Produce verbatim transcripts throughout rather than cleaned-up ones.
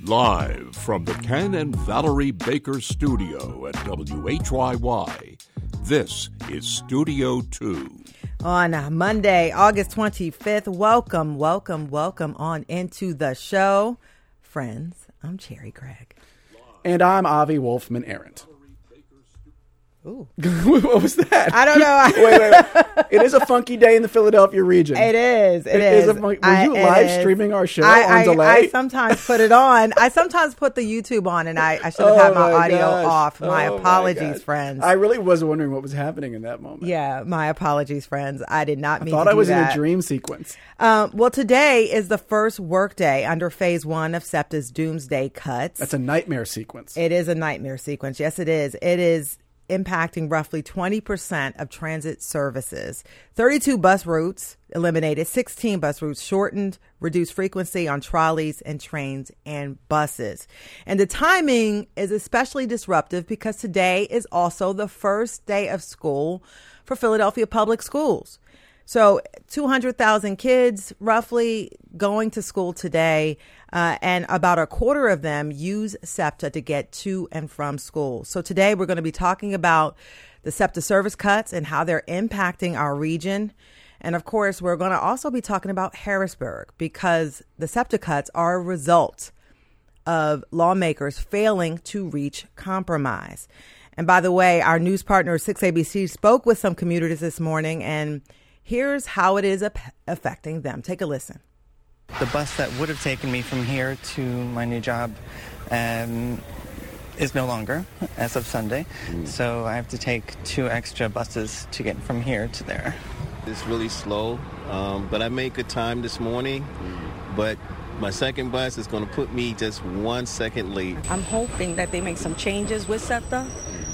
Live from the Ken and Valerie Baker studio at W H Y Y, this is Studio two. On Monday, August twenty-fifth, welcome, welcome, welcome on into the show. Friends, I'm Cherry Craig. And I'm Avi Wolfman Arendt. Ooh. What was that? I don't know. wait, wait, wait. It is a funky day in the Philadelphia region. It is. It, it is. is a funky, were I, you live is. streaming our show I, on I, delay? I sometimes put it on. I sometimes put the YouTube on, and I, I should have oh had my, my audio gosh. off. My oh apologies, my friends. I really was wondering what was happening in that moment. Yeah, my apologies, friends. I did not mean I thought to I was do in that. a dream sequence. Um, well, today is the first workday under phase one of SEPTA's doomsday cuts. That's a nightmare sequence. It is a nightmare sequence. Yes, it is. It is impacting roughly twenty percent of transit services. thirty-two bus routes eliminated, sixteen bus routes shortened, reduced frequency on trolleys and trains and buses. And the timing is especially disruptive because today is also the first day of school for Philadelphia Public Schools. So two hundred thousand kids roughly going to school today, uh, and about a quarter of them use SEPTA to get to and from school. So today we're going to be talking about the SEPTA service cuts and how they're impacting our region. And of course, we're going to also be talking about Harrisburg because the SEPTA cuts are a result of lawmakers failing to reach compromise. And by the way, our news partner, six A B C, spoke with some commuters this morning, and here's how it is ap- affecting them. Take a listen. The bus that would have taken me from here to my new job um, is no longer as of Sunday. Mm. So I have to take two extra buses to get from here to there. It's really slow, um, but I made good time this morning. Mm. But my second bus is going to put me just one second late. I'm hoping that they make some changes with SEPTA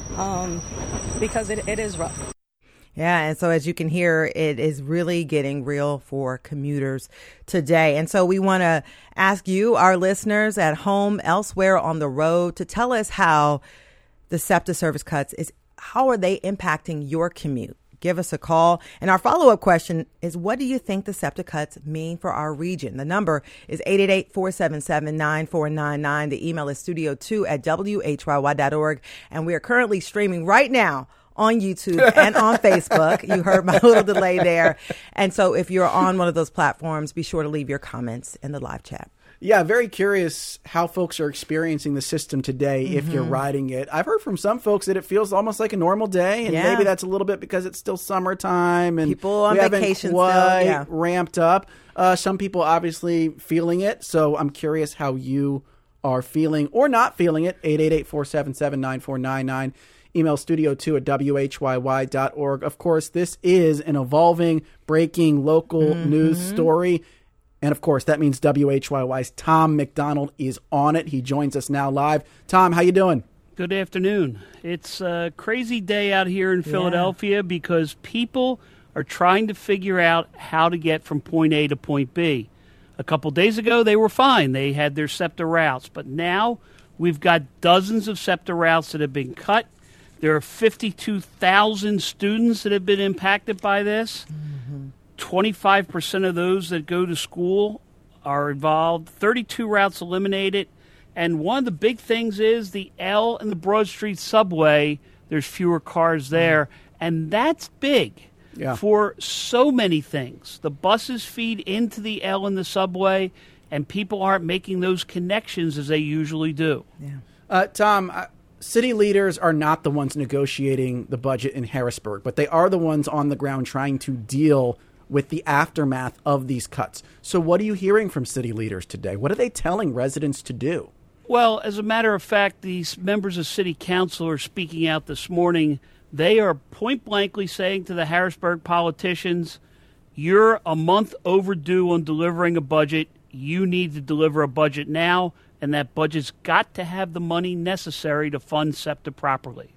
um, because it, it is rough. Yeah, and so as you can hear, it is really getting real for commuters today. And so we want to ask you, our listeners at home, elsewhere on the road, to tell us how the SEPTA service cuts is, how are they impacting your commute? Give us a call. And our follow-up question is, what do you think the SEPTA cuts mean for our region? The number is eight eight eight, four seven seven, nine four nine nine. The email is studio two at W H Y Y dot org. And we are currently streaming right now on YouTube and on Facebook. You heard my little delay there. And so if you're on one of those platforms, be sure to leave your comments in the live chat. Yeah, very curious how folks are experiencing the system today mm-hmm. if you're riding it. I've heard from some folks that it feels almost like a normal day, and yeah. maybe that's a little bit because it's still summertime and people on we haven't vacation quite still, yeah. ramped up. Uh, some people obviously feeling it, so I'm curious how you are feeling or not feeling it. eight eight eight, four seven seven, nine four nine nine. Email studio two at W H Y Y dot org. Of course, this is an evolving, breaking local mm-hmm. news story. And of course, that means W H Y Y's Tom McDonald is on it. He joins us now live. Tom, how you doing? Good afternoon. It's a crazy day out here in Philadelphia yeah. because people are trying to figure out how to get from point A to point B. A couple days ago, they were fine. They had their SEPTA routes. But now we've got dozens of SEPTA routes that have been cut. There are fifty-two thousand students that have been impacted by this. Mm-hmm. twenty-five percent of those that go to school are involved. thirty-two routes eliminated. And one of the big things is the L and the Broad Street subway, there's fewer cars there. Mm-hmm. And that's big yeah. for so many things. The buses feed into the L and the subway, and people aren't making those connections as they usually do. Yeah. Uh, Tom, I- City leaders are not the ones negotiating the budget in Harrisburg, but they are the ones on the ground trying to deal with the aftermath of these cuts. So what are you hearing from city leaders today? What are they telling residents to do? Well, as a matter of fact, these members of city council are speaking out this morning. They are point blankly saying to the Harrisburg politicians, you're a month overdue on delivering a budget. You need to deliver a budget now. And that budget's got to have the money necessary to fund SEPTA properly.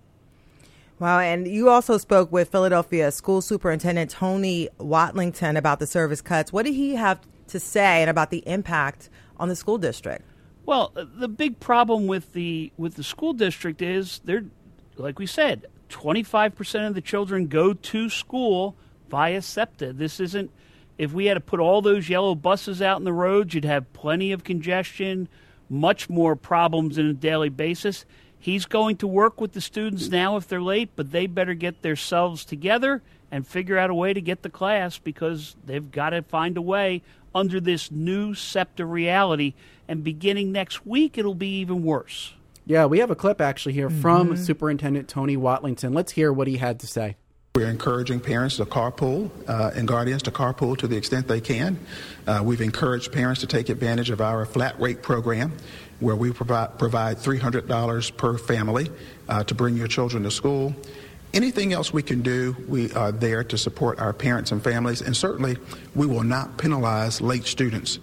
Wow, and you also spoke with Philadelphia School Superintendent Tony Watlington about the service cuts. What did he have to say and about the impact on the school district? Well, the big problem with the with the school district is they're, like we said, twenty-five percent of the children go to school via SEPTA. This isn't. If we had to put all those yellow buses out in the roads, you'd have plenty of congestion. much more problems on a daily basis. He's going to work with the students now if they're late, but they better get themselves together and figure out a way to get to class, because they've got to find a way under this new SEPTA reality. And beginning next week, it'll be even worse. Yeah, we have a clip actually here mm-hmm. from Superintendent Tony Watlington. Let's hear what he had to say. We're encouraging parents to carpool uh, and guardians to carpool to the extent they can. Uh, we've encouraged parents to take advantage of our flat rate program, where we provide, provide three hundred dollars per family uh, to bring your children to school. Anything else we can do, we are there to support our parents and families, and certainly we will not penalize late students.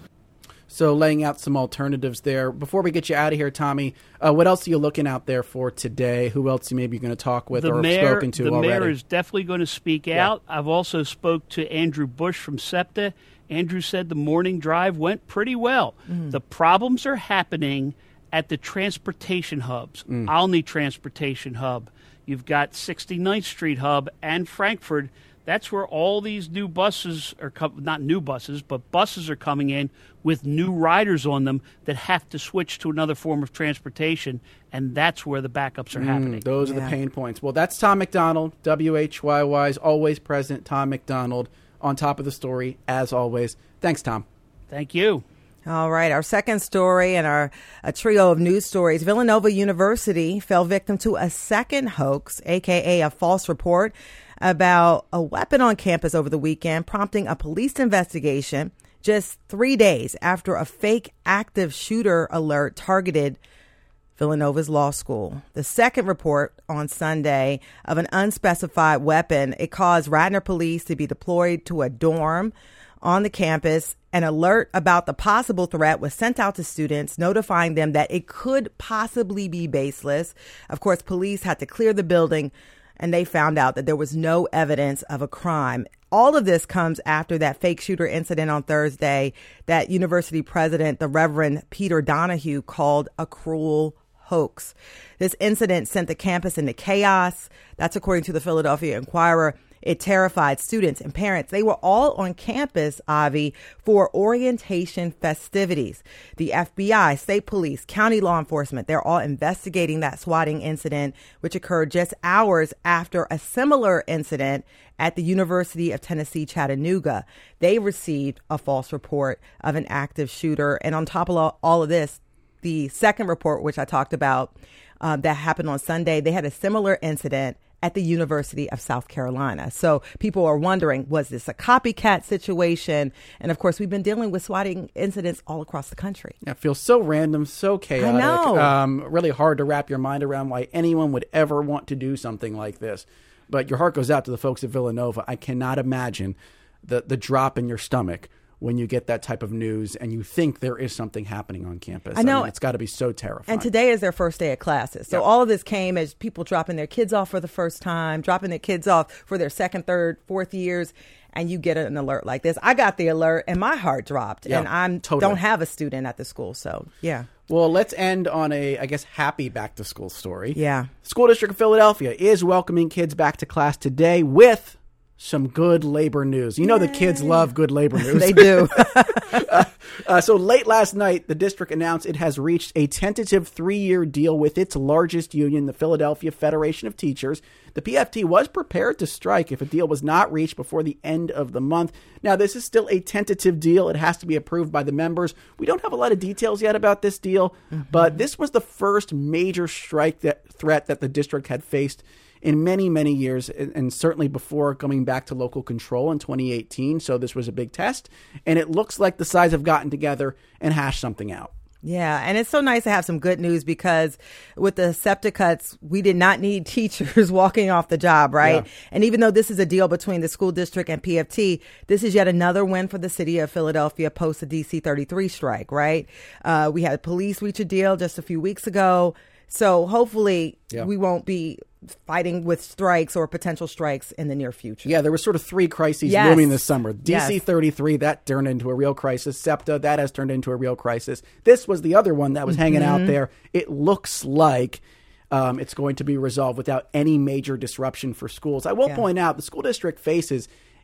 So laying out some alternatives there. Before we get you out of here, Tommy, uh, what else are you looking out there for today? Who else you maybe going to talk with the or mayor, have spoken to the already? The mayor is definitely going to speak yeah. out. I've also spoke to Andrew Bush from SEPTA. Andrew said the morning drive went pretty well. Mm. The problems are happening at the transportation hubs. Mm. Olney Transportation Hub. You've got sixty-ninth Street Hub and Frankford. That's where all these new buses are, co- not new buses, but buses are coming in with new riders on them that have to switch to another form of transportation, and that's where the backups are mm, happening. Those yeah. are the pain points. Well, that's Tom McDonald, W H Y Y's always present Tom McDonald, on top of the story, as always. Thanks, Tom. Thank you. All right, our second story in our a trio of news stories. Villanova University fell victim to a second hoax, a k a a false report, about a weapon on campus over the weekend, prompting a police investigation just three days after a fake active shooter alert targeted Villanova's law school. The second report on Sunday of an unspecified weapon, it caused Radnor police to be deployed to a dorm on the campus. An alert about the possible threat was sent out to students, notifying them that it could possibly be baseless. Of course, police had to clear the building, and they found out that there was no evidence of a crime. All of this comes after that fake shooter incident on Thursday that university president, the Reverend Peter Donahue, called a cruel hoax. This incident sent the campus into chaos. That's according to the Philadelphia Inquirer. It terrified students and parents. They were all on campus, Avi, for orientation festivities. The F B I, state police, county law enforcement, they're all investigating that swatting incident, which occurred just hours after a similar incident at the University of Tennessee, Chattanooga. They received a false report of an active shooter. And on top of all, all of this, the second report, which I talked about, uh, that happened on Sunday, they had a similar incident at the University of South Carolina. So people are wondering, was this a copycat situation? And of course, we've been dealing with swatting incidents all across the country. Yeah, it feels so random, so chaotic. I know. Um, really hard to wrap your mind around why anyone would ever want to do something like this. But your heart goes out to the folks at Villanova. I cannot imagine the, the drop in your stomach when you get that type of news and you think there is something happening on campus. I know. I mean, it's got to be so terrifying. And today is their first day of classes. So yep. all of this came as people dropping their kids off for the first time, dropping their kids off for their second, third, fourth years, and you get an alert like this. I got the alert and my heart dropped. Yep, and I totally. don't have a student at the school. So, yeah. Well, let's end on a, I guess, happy back-to-school story. Yeah. School District of Philadelphia is welcoming kids back to class today with some good labor news. You know Yay. The kids love good labor news. They do. uh, uh, so late last night, the district announced it has reached a tentative three-year deal with its largest union, the Philadelphia Federation of Teachers. The P F T was prepared to strike if a deal was not reached before the end of the month. Now, this is still a tentative deal. It has to be approved by the members. We don't have a lot of details yet about this deal, mm-hmm. but this was the first major strike that, threat that the district had faced in many, many years, and certainly before coming back to local control in twenty eighteen. So this was a big test, and it looks like the sides have gotten together and hashed something out. Yeah, and it's so nice to have some good news because with the SEPTA cuts, we did not need teachers walking off the job, right? Yeah. And even though this is a deal between the school district and P F T, this is yet another win for the city of Philadelphia post the D C thirty-three strike, right? Uh, we had police reach a deal just a few weeks ago. So hopefully yeah. we won't be fighting with strikes or potential strikes in the near future. Yeah, there were sort of three crises yes. looming this summer. D C yes. thirty-three, that turned into a real crisis. SEPTA, that has turned into a real crisis. This was the other one that was mm-hmm. hanging out there. It looks like um, it's going to be resolved without any major disruption for schools. I will yeah. point out the school district faces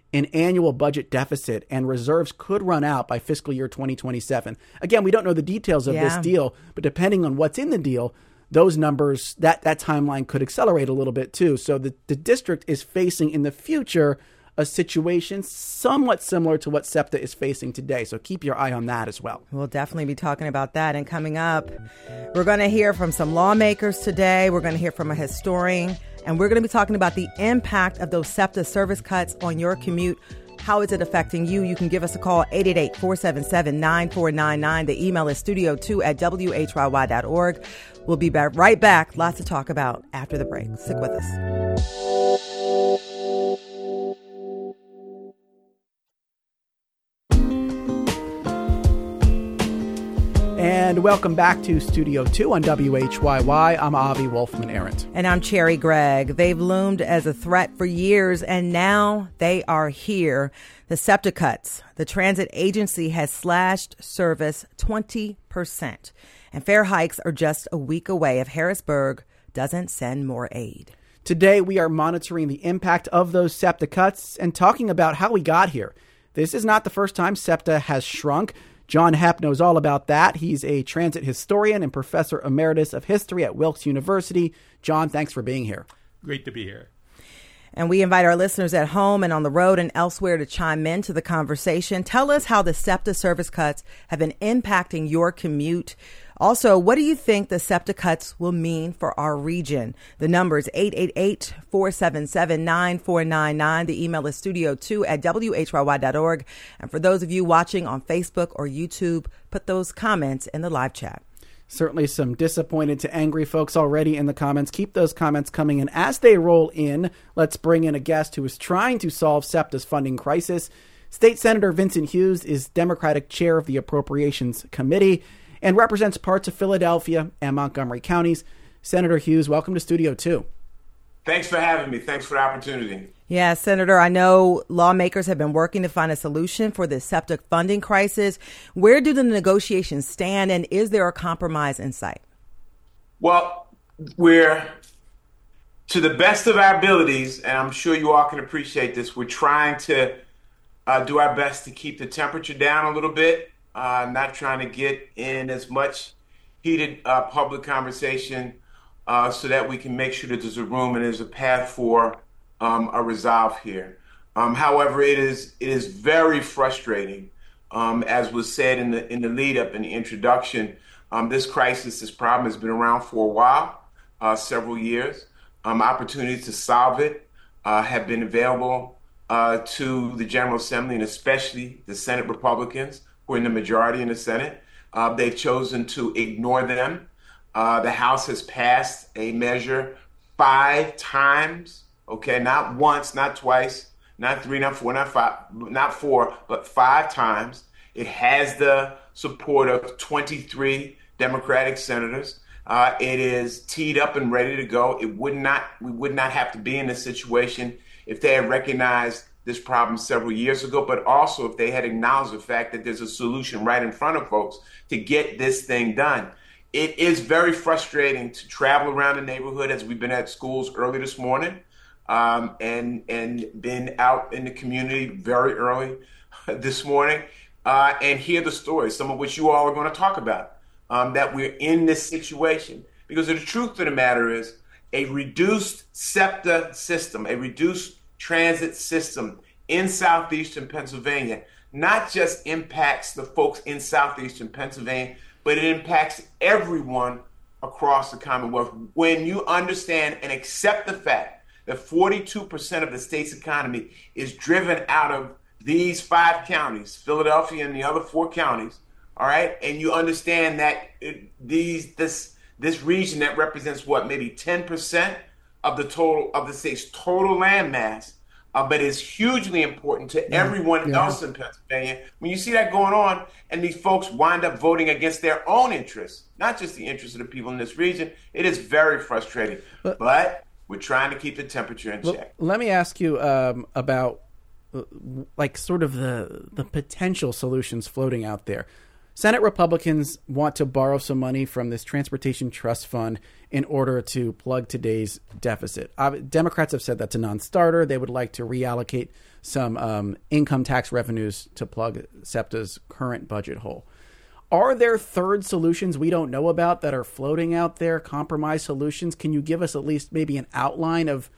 an annual budget deficit, and reserves could run out by fiscal year twenty twenty-seven. Again, we don't know the details of yeah. this deal, but depending on what's in the deal, those numbers, that, that timeline could accelerate a little bit too. So the, the district is facing in the future a situation somewhat similar to what SEPTA is facing today. So keep your eye on that as well. We'll definitely be talking about that. And coming up, we're going to hear from some lawmakers today. We're going to hear from a historian. And we're going to be talking about the impact of those SEPTA service cuts on your commute. How is it affecting you? You can give us a call, eight eight eight, four seven seven, nine four nine nine. The email is studio two at W H Y Y dot org. We'll be back right back. Lots to talk about after the break. Stick with us. And welcome back to Studio two on W H Y Y. I'm Avi Wolfman-Arent. And I'm Cherry Gregg. They've loomed as a threat for years, and now they are here. The SEPTA cuts. The transit agency has slashed service twenty percent. And fare hikes are just a week away if Harrisburg doesn't send more aid. Today, we are monitoring the impact of those SEPTA cuts and talking about how we got here. This is not the first time SEPTA has shrunk. John Hepp knows all about that. He's a transit historian and professor emeritus of history at Wilkes University. John, thanks for being here. Great to be here. And we invite our listeners at home and on the road and elsewhere to chime in to the conversation. Tell us how the SEPTA service cuts have been impacting your commute. Also, what do you think the SEPTA cuts will mean for our region? The number is eight eight eight, four seven seven, nine four nine nine. The email is studio two at W H Y Y dot org. And for those of you watching on Facebook or YouTube, put those comments in the live chat. Certainly some disappointed to angry folks already in the comments. Keep those comments coming in. As they roll in, let's bring in a guest who is trying to solve SEPTA's funding crisis. State Senator Vincent Hughes is Democratic chair of the Appropriations Committee and represents parts of Philadelphia and Montgomery counties. Senator Hughes, welcome to Studio two. Thanks for having me. Thanks for the opportunity. Yeah, Senator, I know lawmakers have been working to find a solution for the SEPTA funding crisis. Where do the negotiations stand, and is there a compromise in sight? Well, we're, to the best of our abilities, and I'm sure you all can appreciate this, we're trying to uh, do our best to keep the temperature down a little bit. Uh, not trying to get in as much heated uh, public conversation uh, so that we can make sure that there's a room and there's a path for um, a resolve here. Um, however, it is it is very frustrating, um, as was said in the in the lead up in the introduction. Um, this crisis, this problem has been around for a while, uh, several years. Um, opportunities to solve it uh, have been available uh, to the General Assembly and especially the Senate Republicans, who are in the majority in the Senate. Uh, they've chosen to ignore them. Uh, the House has passed a measure five times, okay, not once, not twice, not three, not four, not five, not four, but five times. It has the support of twenty-three Democratic senators. Uh, it is teed up and ready to go. It would not, we would not have to be in this situation if they had recognized this problem several years ago, but also if they had acknowledged the fact that there's a solution right in front of folks to get this thing done. It is very frustrating to travel around the neighborhood, as we've been at schools early this morning um, and and been out in the community very early this morning uh, and hear the stories, some of which you all are going to talk about, um, that we're in this situation. Because the truth of the matter is a reduced SEPTA system, a reduced transit system in southeastern Pennsylvania not just impacts the folks in southeastern Pennsylvania, but it impacts everyone across the Commonwealth. When you understand and accept the fact that forty-two percent of the state's economy is driven out of these five counties, Philadelphia and the other four counties, all right, and you understand that it, these this this region that represents what, maybe ten percent of the total of the state's total land mass, uh, but is hugely important to yeah, everyone yeah. else in Pennsylvania. When you see that going on and these folks wind up voting against their own interests, not just the interests of the people in this region, it is very frustrating. But, but we're trying to keep the temperature in well, check. Let me ask you um, about uh, like sort of the the potential solutions floating out there. Senate Republicans want to borrow some money from this Transportation Trust Fund in order to plug today's deficit. Uh, Democrats have said that's a non-starter. They would like to reallocate some um, income tax revenues to plug SEPTA's current budget hole. Are there third solutions we don't know about that are floating out there, compromise solutions? Can you give us at least maybe an outline of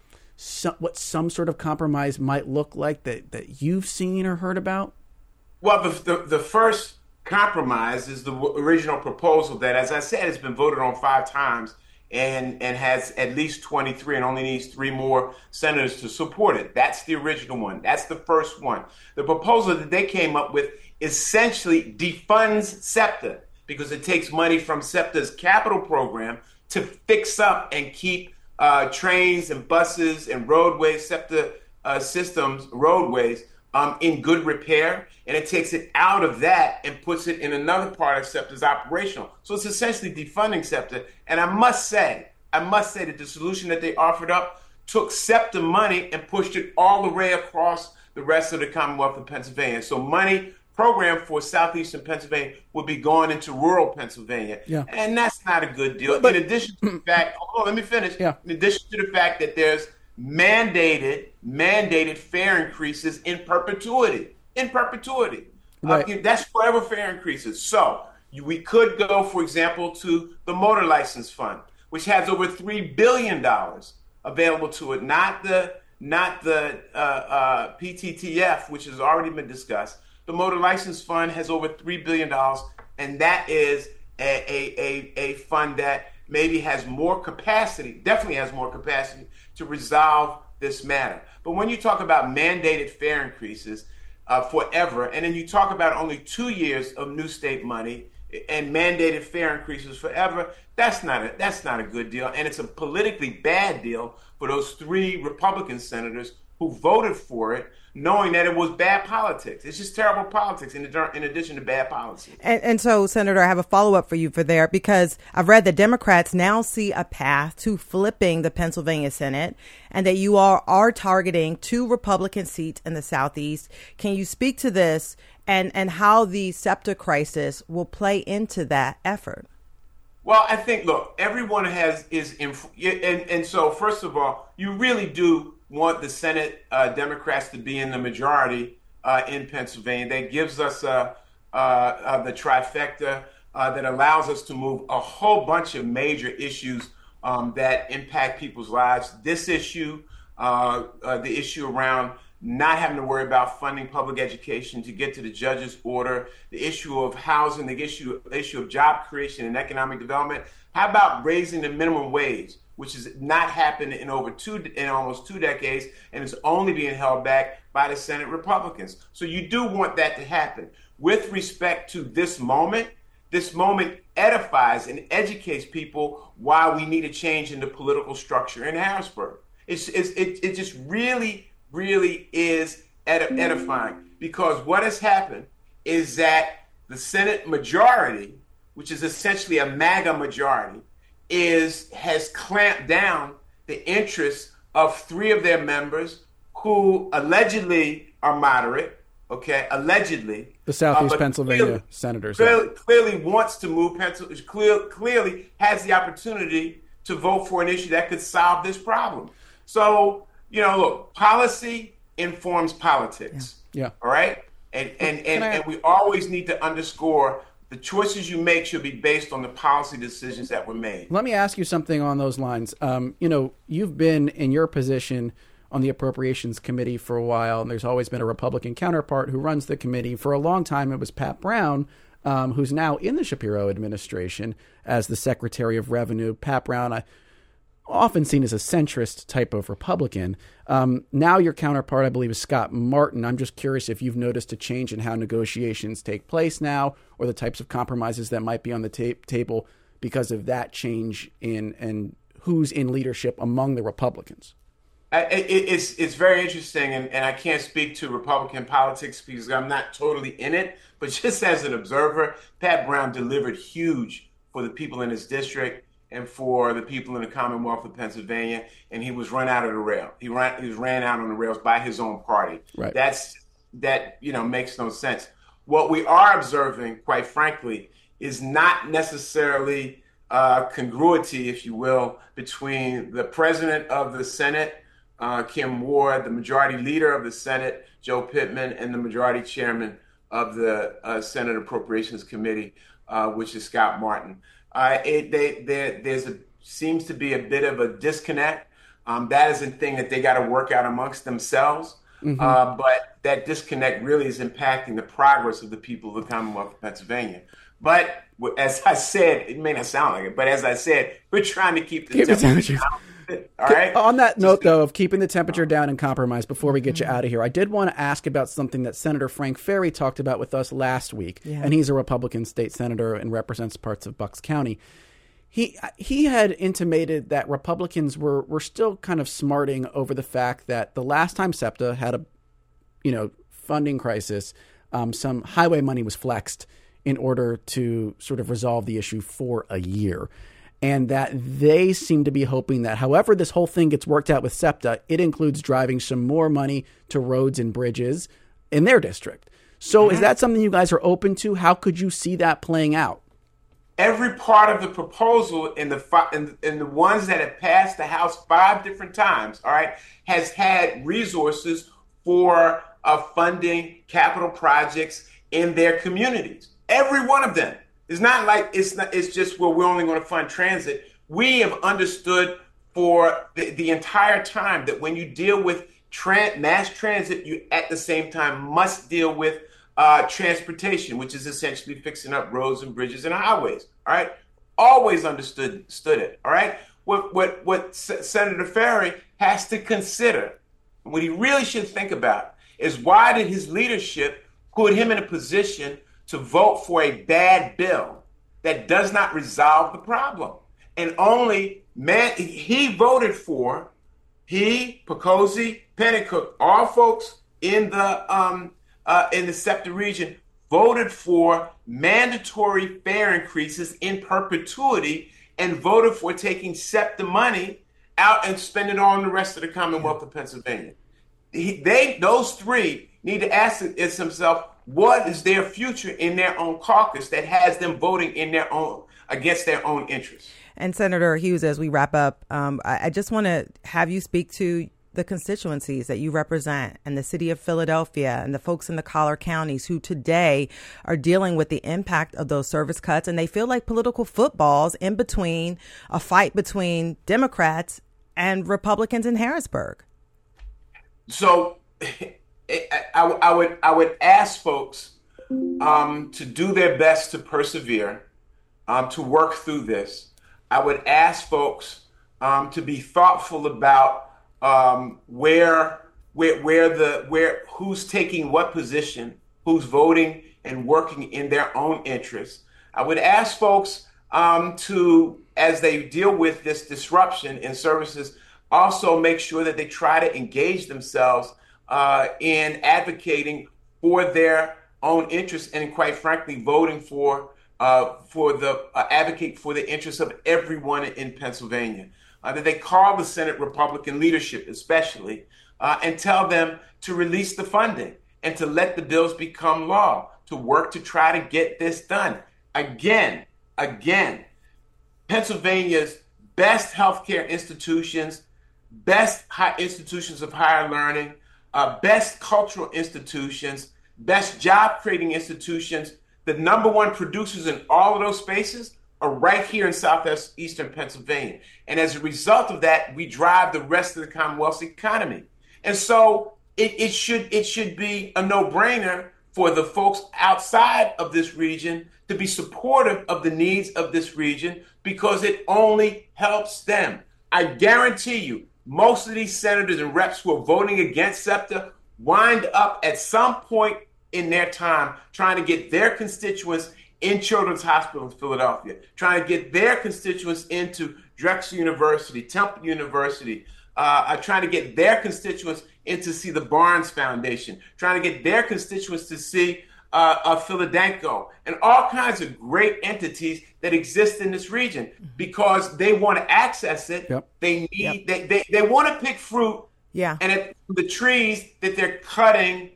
some, what some sort of compromise might look like that, that you've seen or heard about? Well, the, the, the first compromise is the original proposal that, as I said, has been voted on five times and, and has at least twenty-three and only needs three more senators to support it. That's the original one. That's the first one. The proposal that they came up with essentially defunds SEPTA because it takes money from SEPTA's capital program to fix up and keep uh, trains and buses and roadways, SEPTA uh, systems, roadways, um, in good repair. And it takes it out of that and puts it in another part of SEPTA's operational. So it's essentially defunding SEPTA. And I must say, I must say that the solution that they offered up took SEPTA money and pushed it all the way across the rest of the Commonwealth of Pennsylvania. So money program for southeastern Pennsylvania would be going into rural Pennsylvania. Yeah. And that's not a good deal. But, in addition to the fact, hold on, let me finish. Yeah. In addition to the fact that there's mandated, mandated fare increases in perpetuity, in perpetuity. Right. Uh, that's forever fare increases. So you, we could go, for example, to the motor license fund, which has over three billion dollars available to it, not the, not the uh, uh, P T T F, which has already been discussed. The Motor License Fund has over three billion dollars, and that is a, a, a, a fund that maybe has more capacity, definitely has more capacity to resolve this matter. But when you talk about mandated fare increases uh, forever, and then you talk about only two years of new state money and mandated fare increases forever, that's not a, that's not a good deal. And it's a politically bad deal for those three Republican senators who voted for it, knowing that it was bad politics. It's just terrible politics in, in addition to bad policy. And, and so, Senator, I have a follow-up for you for there, because I've read that Democrats now see a path to flipping the Pennsylvania Senate and that you are, are targeting two Republican seats in the Southeast. Can you speak to this and, and how the SEPTA crisis will play into that effort? Well, I think, look, everyone has is, inf- and, and so, first of all, you really do want the Senate uh, Democrats to be in the majority uh, in Pennsylvania. That gives us uh, uh, uh, the trifecta uh, that allows us to move a whole bunch of major issues um, that impact people's lives. This issue, uh, uh, the issue around not having to worry about funding public education to get to the judge's order, the issue of housing, the issue, the issue of job creation and economic development. How about raising the minimum wage, which has not happened in over two, in almost two decades, and is only being held back by the Senate Republicans. So you do want that to happen. With respect to this moment, this moment edifies and educates people why we need a change in the political structure in Harrisburg. It's, it's, it, it just really, really is edif- edifying, because what has happened is that the Senate majority, which is essentially a MAGA majority, is has clamped down the interests of three of their members who allegedly are moderate, okay, allegedly. The Southeast uh, Pennsylvania clearly, senators. Clearly, clearly wants to move Pennsylvania, clear, clearly has the opportunity to vote for an issue that could solve this problem. So, you know, look, policy informs politics. Yeah. yeah. All right? And, and, and, I... and we always need to underscore the choices you make should be based on the policy decisions that were made. Let me ask you something on those lines. Um, you know, you've been in your position on the Appropriations Committee for a while, and there's always been a Republican counterpart who runs the committee. For a long time, it was Pat Brown, um, who's now in the Shapiro administration as the Secretary of Revenue. Pat Brown, I, often seen as a centrist type of Republican. Um, now your counterpart, I believe, is Scott Martin. I'm just curious if you've noticed a change in how negotiations take place now, or the types of compromises that might be on the ta- table because of that change in and who's in leadership among the Republicans. I, it, it's it's very interesting, and, and I can't speak to Republican politics because I'm not totally in it, but just as an observer, Pat Brown delivered huge for the people in his district and for the people in the Commonwealth of Pennsylvania, and he was run out of the rail. He ran, he was ran out on the rails by his own party. Right. That's that you know makes no sense. What we are observing, quite frankly, is not necessarily uh, congruity, if you will, between the president of the Senate, uh, Kim Ward, the majority leader of the Senate, Joe Pittman, and the majority chairman of the uh, Senate Appropriations Committee, uh, which is Scott Martin. Uh, it, they, they, there's a seems to be a bit of a disconnect. Um, that is a thing that they got to work out amongst themselves. Mm-hmm. Uh, but that disconnect really is impacting the progress of the people of the Commonwealth of Pennsylvania. But as I said, it may not sound like it, but as I said, we're trying to keep the keep temperature the down. All right. On that note, though, of keeping the temperature down and compromise, before we get you out of here, I did want to ask about something that Senator Frank Ferry talked about with us last week. Yeah. And he's a Republican state senator and represents parts of Bucks County. He he had intimated that Republicans were, were still kind of smarting over the fact that the last time SEPTA had a, you know, funding crisis, um, some highway money was flexed in order to sort of resolve the issue for a year. And that they seem to be hoping that however this whole thing gets worked out with SEPTA, it includes driving some more money to roads and bridges in their district. So mm-hmm. is that something you guys are open to? How could you see that playing out? Every part of the proposal in the in, in the ones that have passed the House five different times, all right, has had resources for uh, funding capital projects in their communities. Every one of them. It's not like it's not, it's just, well, we're only going to fund transit. We have understood for the, the entire time that when you deal with tra- mass transit, you at the same time must deal with uh, transportation, which is essentially fixing up roads and bridges and highways. All right. Always understood stood it. All right. What what what S- Senator Ferry has to consider, what he really should think about, is why did his leadership put him in a position to vote for a bad bill that does not resolve the problem? And only man he voted for, he, Pecosi, Pennicook, all folks in the um uh, in the SEPTA region voted for mandatory fare increases in perpetuity and voted for taking SEPTA money out and spending it on the rest of the Commonwealth of Pennsylvania. He, they those three need to ask themselves, what is their future in their own caucus that has them voting in their own against their own interests? And Senator Hughes, as we wrap up, um, I, I just want to have you speak to the constituencies that you represent and the city of Philadelphia and the folks in the collar counties who today are dealing with the impact of those service cuts. And they feel like political footballs in between a fight between Democrats and Republicans in Harrisburg. So I, I would I would ask folks um, to do their best to persevere, um, to work through this. I would ask folks um, to be thoughtful about um, where where where the where who's taking what position, who's voting and working in their own interests. I would ask folks um, to, as they deal with this disruption in services, also make sure that they try to engage themselves Uh, in advocating for their own interests and, quite frankly, voting for uh, for the uh, advocate for the interests of everyone in Pennsylvania. Uh, that they call the Senate Republican leadership, especially, uh, and tell them to release the funding and to let the bills become law, to work to try to get this done. Again, again, Pennsylvania's best healthcare institutions, best high institutions of higher learning, Uh, best cultural institutions, best job-creating institutions, the number one producers in all of those spaces are right here in southeastern Pennsylvania. And as a result of that, we drive the rest of the Commonwealth's economy. And so it, it should it should be a no-brainer for the folks outside of this region to be supportive of the needs of this region because it only helps them. I guarantee you, most of these senators and reps who are voting against SEPTA wind up at some point in their time trying to get their constituents in Children's Hospital in Philadelphia, trying to get their constituents into Drexel University, Temple University, uh, trying to get their constituents in to see the Barnes Foundation, trying to get their constituents to see uh, uh, Philadelphia, and all kinds of great entities that exist in this region because they want to access it. Yep. They need yep. they, they, they want to pick fruit yeah. and it, the trees that they're cutting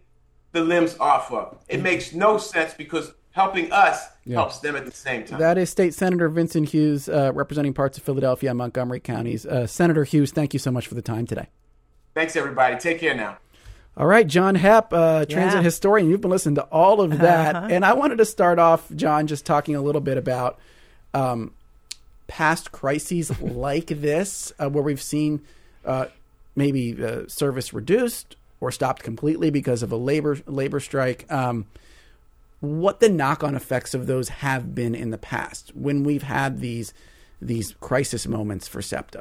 the limbs off of. It makes no sense because helping us Yeah. helps them at the same time. That is State Senator Vincent Hughes, uh, representing parts of Philadelphia and Montgomery counties. Uh, Senator Hughes, thank you so much for the time today. Thanks, everybody. Take care now. All right, John Hepp, uh, transit Yeah. historian. You've been listening to all of that. Uh-huh. And I wanted to start off, John, just talking a little bit about um, past crises like this, uh, where we've seen uh, maybe uh, service reduced or stopped completely because of a labor labor strike. Um, what the knock-on effects of those have been in the past when we've had these these crisis moments for SEPTA.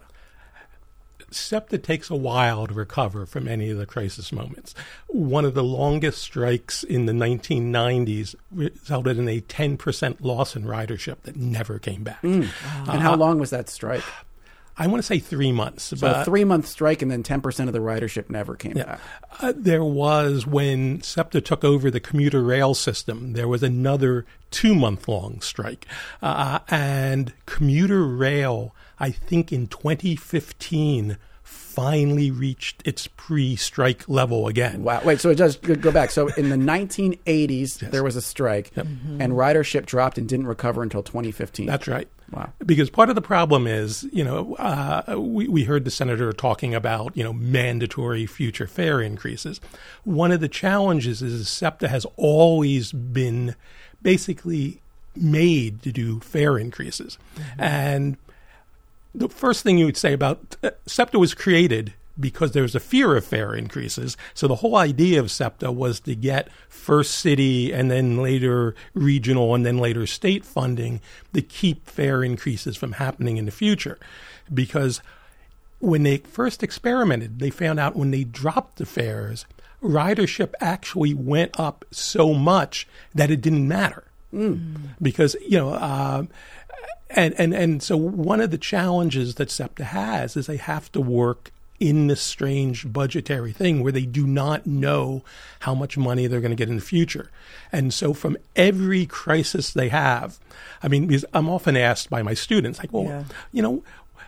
SEPTA takes a while to recover from any of the crisis moments. One of the longest strikes in the nineteen nineties resulted in a ten percent loss in ridership that never came back. Mm. Uh, And how long was that strike? I want to say three months. So but a three-month strike, and then ten percent of the ridership never came Yeah. back. Uh, there was, when SEPTA took over the commuter rail system, there was another two-month-long strike. Uh, and commuter rail, I think in twenty fifteen, finally reached its pre-strike level again. Wow. Wait, so it does go back. So in the nineteen eighties, Yes. there was a strike, Yep. and ridership dropped and didn't recover until twenty fifteen. That's right. Wow. Because part of the problem is, you know, uh, we, we heard the senator talking about, you know, mandatory future fare increases. One of the challenges is SEPTA has always been basically made to do fare increases. Mm-hmm. And the first thing you would say about uh, SEPTA was created because there was a fear of fare increases. So the whole idea of SEPTA was to get first city and then later regional and then later state funding to keep fare increases from happening in the future. Because when they first experimented, they found out when they dropped the fares, ridership actually went up so much that it didn't matter. Mm. Because, you know, uh, and, and, and so one of the challenges that SEPTA has is they have to work in this strange budgetary thing where they do not know how much money they're going to get in the future. And so from every crisis they have, I mean, because I'm often asked by my students, like, well, Yeah. you know,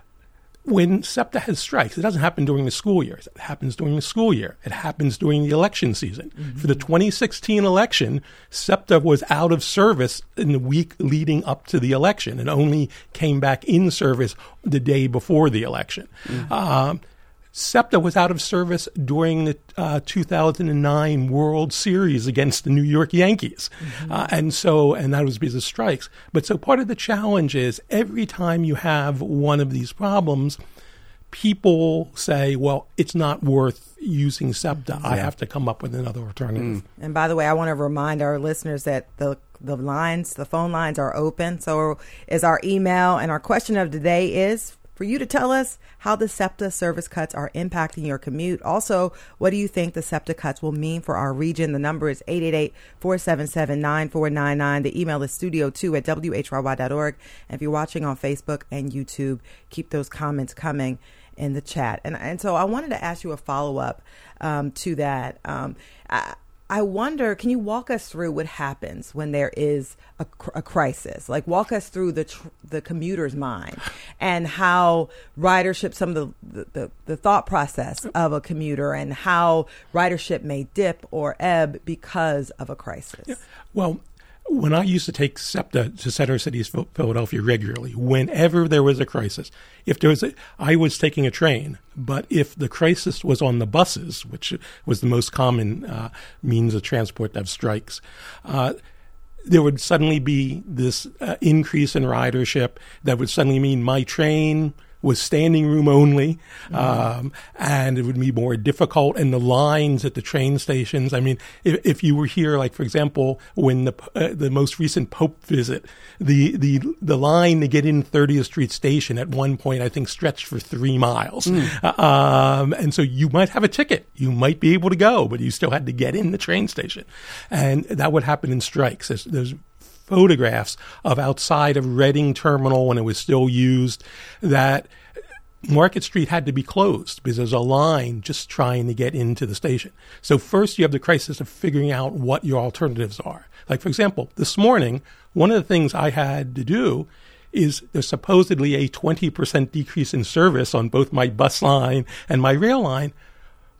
when SEPTA has strikes, it doesn't happen during the school year. It happens during the school year. It happens during the election season. Mm-hmm. For the twenty sixteen election, SEPTA was out of service in the week leading up to the election and only came back in service the day before the election. Mm-hmm. Um, SEPTA was out of service during the uh, two thousand nine World Series against the New York Yankees. Mm-hmm. Uh, and so, and that was because of strikes. But so part of the challenge is every time you have one of these problems, people say, well, it's not worth using SEPTA. Mm-hmm. I have to come up with another alternative. Mm. And by the way, I want to remind our listeners that the the lines, the phone lines are open. So is our email, and our question of the day is for you to tell us how the SEPTA service cuts are impacting your commute. Also, what do you think the SEPTA cuts will mean for our region? The number is eight eight eight, four seven seven, nine four nine nine. The email is studio two at W H Y Y dot org. And if you're watching on Facebook and YouTube, keep those comments coming in the chat. And and so I wanted to ask you a follow-up um, to that. Um, I, I wonder, can you walk us through what happens when there is a, a crisis? Like, walk us through the tr- the commuter's mind and how ridership, some of the, the, the thought process of a commuter, and how ridership may dip or ebb because of a crisis. Yeah. Well, when I used to take SEPTA to Center Cities, Philadelphia regularly, whenever there was a crisis, if there was a, I was taking a train, but if the crisis was on the buses, which was the most common uh, means of transport to have strikes, uh, there would suddenly be this uh, increase in ridership that would suddenly mean my train was standing room only, mm-hmm. um, and it would be more difficult. And the lines at the train stations, I mean, if, if you were here, like, for example, when the uh, the most recent Pope visit, the, the the line to get in thirtieth Street Station at one point, I think, stretched for three miles. Mm. Uh, um, and so you might have a ticket. You might be able to go, but you still had to get in the train station. And that would happen in strikes. There's, there's photographs of outside of Reading Terminal when it was still used that Market Street had to be closed because there's a line just trying to get into the station. So first you have the crisis of figuring out what your alternatives are. Like, for example, this morning, one of the things I had to do is there's supposedly a twenty percent decrease in service on both my bus line and my rail line. But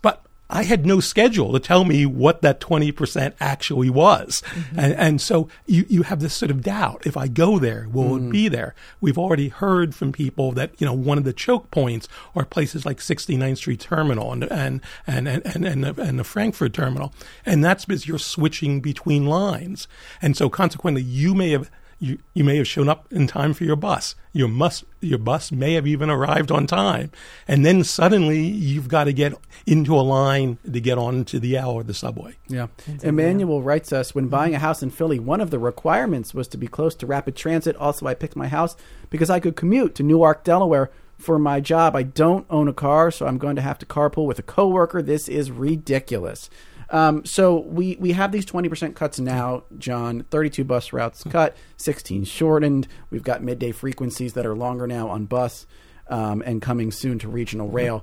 I had no schedule to tell me what that twenty percent actually was. Mm-hmm. And, and so you, you have this sort of doubt. If I go there, will mm. it be there? We've already heard from people that, you know, one of the choke points are places like sixty-ninth Street Terminal and, and, and, and, and, and, the, and the Frankfurt Terminal. And that's because you're switching between lines. And so consequently, you may have You, you may have shown up in time for your bus. Your bus, your bus may have even arrived on time. And then suddenly you've got to get into a line to get onto the L or the subway. Yeah. Emmanuel writes us, when buying a house in Philly, one of the requirements was to be close to rapid transit. Also, I picked my house because I could commute to Newark, Delaware for my job. I don't own a car, so I'm going to have to carpool with a coworker. This is ridiculous. Um, so we, we have these twenty percent cuts now, John. thirty-two bus routes cut, sixteen shortened. We've got midday frequencies that are longer now on bus um, and coming soon to regional rail.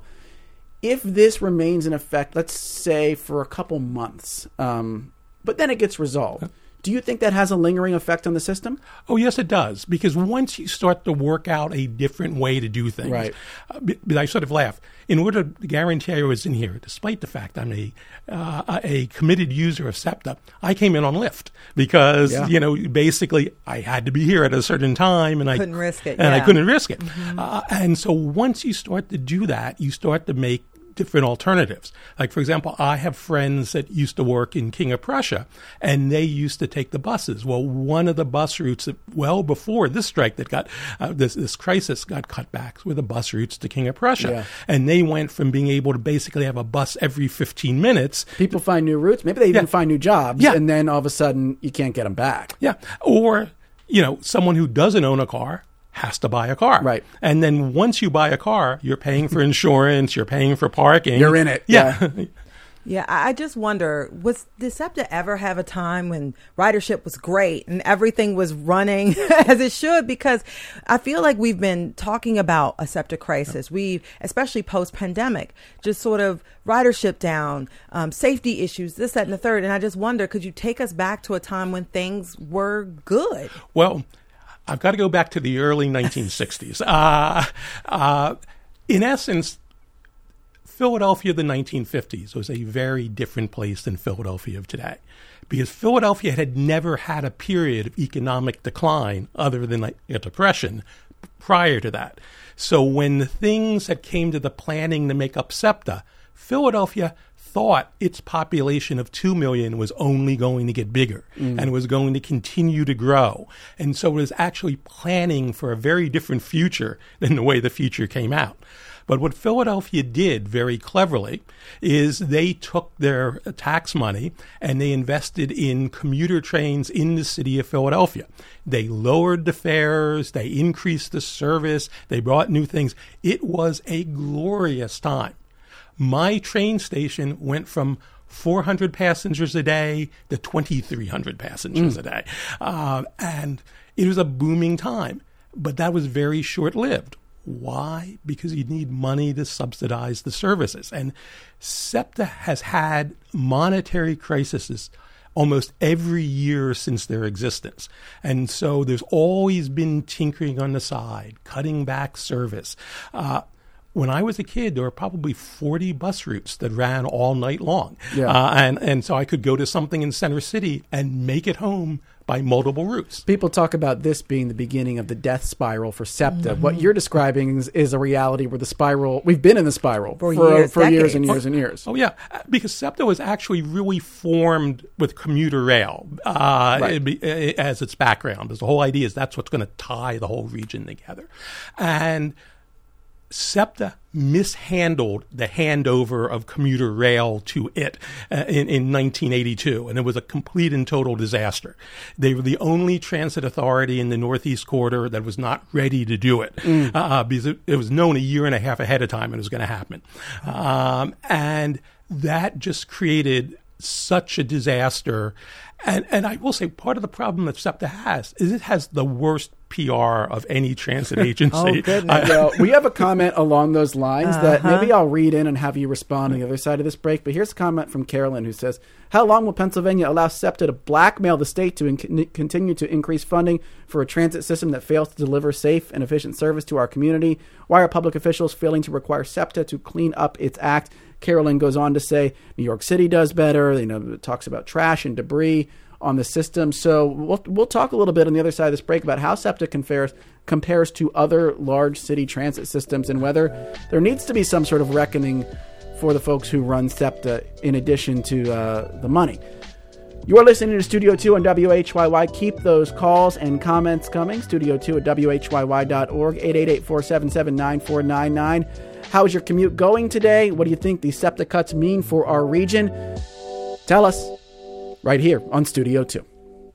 If this remains in effect, let's say for a couple months, um, but then it gets resolved, do you think that has a lingering effect on the system? Oh, yes, it does. Because once you start to work out a different way to do things, right. uh, but I sort of laugh. In order to guarantee I was in here, despite the fact I'm a uh, a committed user of SEPTA, I came in on Lyft because, yeah. you know, basically I had to be here at a certain time. And couldn't I risk it. And yeah. I couldn't risk it. Mm-hmm. Uh, and so once you start to do that, you start to make different alternatives. Like, for example, I have friends that used to work in King of Prussia, and they used to take the buses. Well, one of the bus routes that, well before this strike that got, uh, this, this crisis got cut back were the bus routes to King of Prussia. Yeah. And they went from being able to basically have a bus every fifteen minutes. People find new routes. Maybe they even yeah. find new jobs, yeah. and then all of a sudden you can't get them back. Yeah. Or, you know, someone who doesn't own a car has to buy a car. Right. And then once you buy a car, you're paying for insurance, you're paying for parking. You're in it. Yeah. Yeah, yeah I just wonder, was did SEPTA ever have a time when ridership was great and everything was running as it should? Because I feel like we've been talking about a SEPTA crisis. We, especially post-pandemic, just sort of ridership down, um, safety issues, this, that, and the third. And I just wonder, could you take us back to a time when things were good? Well, I've got to go back to the early nineteen sixties. Uh, uh, in essence, Philadelphia of the nineteen fifties was a very different place than Philadelphia of today, because Philadelphia had never had a period of economic decline other than like a depression prior to that. So when the things that came to the planning to make up SEPTA, Philadelphia thought its population of two million was only going to get bigger mm. and was going to continue to grow. And so it was actually planning for a very different future than the way the future came out. But what Philadelphia did very cleverly is they took their tax money and they invested in commuter trains in the city of Philadelphia. They lowered the fares, they increased the service, they brought new things. It was a glorious time. My train station went from four hundred passengers a day to twenty-three hundred passengers mm. a day. Uh, and it was a booming time. But that was very short-lived. Why? Because you need money to subsidize the services. And SEPTA has had monetary crises almost every year since their existence. And so there's always been tinkering on the side, cutting back service. Uh, When I was a kid, there were probably forty bus routes that ran all night long. Yeah. Uh, and, and so I could go to something in Center City and make it home by multiple routes. People talk about this being the beginning of the death spiral for SEPTA. Mm-hmm. What you're describing is, is a reality where the spiral, we've been in the spiral for, for years, for years and years and years. Oh, yeah. Because SEPTA was actually really formed with commuter rail uh, right. it, it, as its background. Because the whole idea is that's what's going to tie the whole region together. And SEPTA mishandled the handover of commuter rail to it uh, in, in nineteen eighty-two, and it was a complete and total disaster. They were the only transit authority in the Northeast Corridor that was not ready to do it mm. uh, because it, it was known a year and a half ahead of time it was going to happen. Um, and that just created such a disaster. And, and I will say part of the problem that SEPTA has is it has the worst P R of any transit agency. Oh, goodness. Well, we have a comment along those lines that Uh-huh. maybe I'll read in and have you respond on the other side of this break. But here's a comment from Carolyn who says, how long will Pennsylvania allow SEPTA to blackmail the state to in- continue to increase funding for a transit system that fails to deliver safe and efficient service to our community? Why are public officials failing to require SEPTA to clean up its act? Carolyn goes on to say New York City does better. You know, it talks about trash and debris on the system. So we'll we'll talk a little bit on the other side of this break about how SEPTA compares compares to other large city transit systems and whether there needs to be some sort of reckoning for the folks who run SEPTA in addition to uh, the money. You are listening to Studio two on W H Y Y. Keep those calls and comments coming. Studio two at W H Y Y dot org, eight eight eight, four seven seven, nine four nine nine. How is your commute going today? What do you think these SEPTA cuts mean for our region? Tell us right here on Studio two.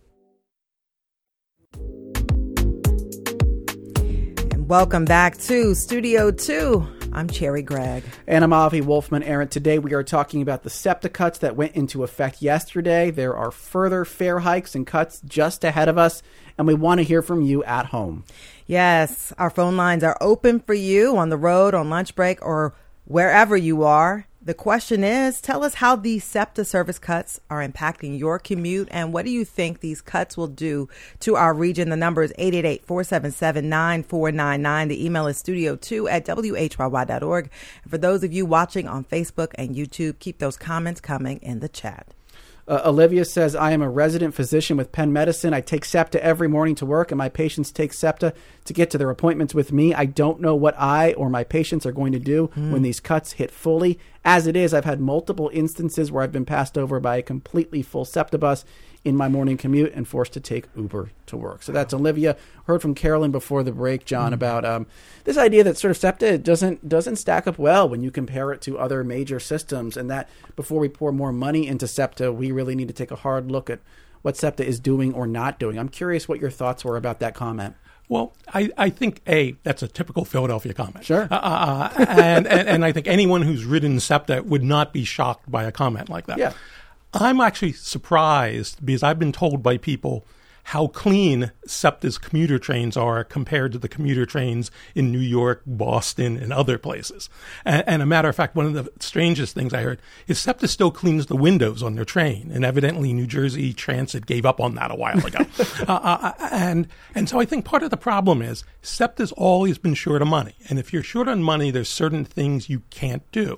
And welcome back to Studio two. I'm Cherry Gregg. And I'm Avi Wolfman Aaron. Today we are talking about the SEPTA cuts that went into effect yesterday. There are further fare hikes and cuts just ahead of us, and we want to hear from you at home. Yes, our phone lines are open for you on the road, on lunch break, or wherever you are. The question is, tell us how these SEPTA service cuts are impacting your commute, and what do you think these cuts will do to our region? The number is eight eight eight, four seven seven, nine four nine nine. The email is studio two at W H Y Y dot org. And for those of you watching on Facebook and YouTube, keep those comments coming in the chat. Uh, Olivia says, I am a resident physician with Penn Medicine. I take SEPTA every morning to work, and my patients take SEPTA to get to their appointments with me. I don't know what I or my patients are going to do mm. when these cuts hit fully. As it is, I've had multiple instances where I've been passed over by a completely full SEPTA bus in my morning commute and forced to take Uber to work. So that's Olivia. Heard from Carolyn before the break, John, mm. about um, this idea that sort of SEPTA doesn't doesn't stack up well when you compare it to other major systems, and that before we pour more money into SEPTA, we really need to take a hard look at what SEPTA is doing or not doing. I'm curious what your thoughts were about that comment. Well, I, I think, A, that's a typical Philadelphia comment. Sure. Uh, uh, and, and, and I think anyone who's ridden SEPTA would not be shocked by a comment like that. Yeah. I'm actually surprised because I've been told by people how clean SEPTA's commuter trains are compared to the commuter trains in New York, Boston, and other places. And, and a matter of fact, one of the strangest things I heard is SEPTA still cleans the windows on their train. And evidently New Jersey Transit gave up on that a while ago. uh, uh, and, and so I think part of the problem is SEPTA's always been short of money. And if you're short on money, there's certain things you can't do.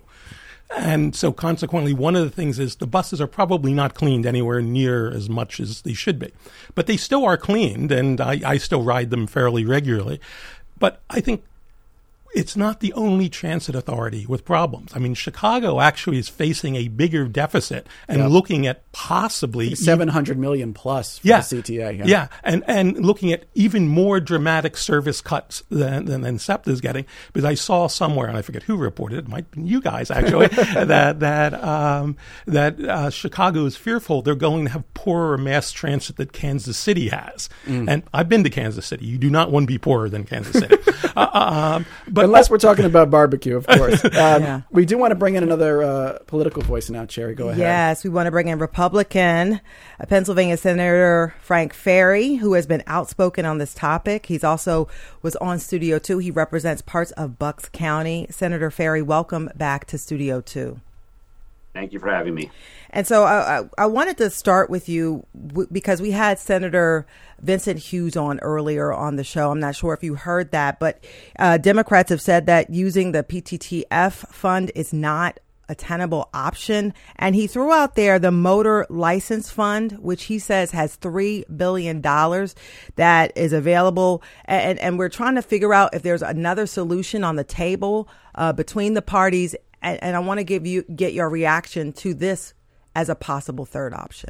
And so consequently, one of the things is the buses are probably not cleaned anywhere near as much as they should be. But they still are cleaned, and I, I still ride them fairly regularly. But I think it's not the only transit authority with problems. I mean, Chicago actually is facing a bigger deficit and yep. looking at possibly seven hundred million plus for yeah, the C T A. Yeah, yeah, and and looking at even more dramatic service cuts than than, than SEPTA is getting. Because I saw somewhere, and I forget who reported it, it might have been you guys actually, that that um, that uh, Chicago is fearful they're going to have poorer mass transit that Kansas City has. Mm. And I've been to Kansas City. You do not want to be poorer than Kansas City. uh, um, but Unless we're talking about barbecue, of course. Um, yeah. We do want to bring in another uh, political voice now, Cherry. Go ahead. Yes, we want to bring in Republican uh, Pennsylvania Senator Frank Ferry, who has been outspoken on this topic. He's also was on Studio two. He represents parts of Bucks County. Senator Ferry, welcome back to Studio two. Thank you for having me. And so I, I, I wanted to start with you w- because we had Senator Vincent Hughes on earlier on the show. I'm not sure if you heard that, but uh, Democrats have said that using the P T T F fund is not a tenable option. And he threw out there the motor license fund, which he says has three billion dollars that is available. And, and we're trying to figure out if there's another solution on the table uh, between the parties. And, and I want to give you get your reaction to this as a possible third option.